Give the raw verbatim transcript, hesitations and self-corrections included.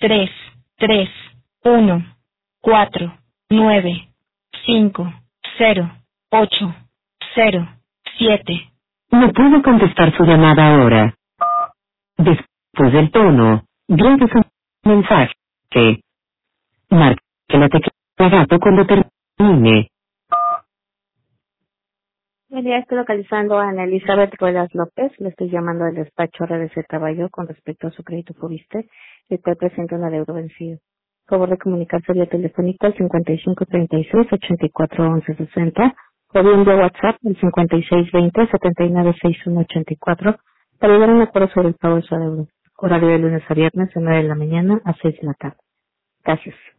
tres, tres, uno, cuatro, nueve, cinco, cero, ocho, cero, siete. No puedo contestar su llamada ahora. Después del tono, grabe su mensaje. Marque la tecla gato cuando termine. Buen día, estoy localizando a Ana Elizabeth Ruelas López. Le estoy llamando del despacho R D C Caballo con respecto a su crédito Fobiste. Le estoy presente un adeudo vencido. Por favor de comunicarse vía telefónica al cincuenta y cinco treinta y seis ochenta y cuatro once sesenta o bien vía WhatsApp al cincuenta y seis veinte setenta y nueve sesenta y uno ochenta y cuatro para llegar a un acuerdo sobre el pago de su adeudo. Horario de lunes a viernes de nueve de la mañana a seis de la tarde. Gracias.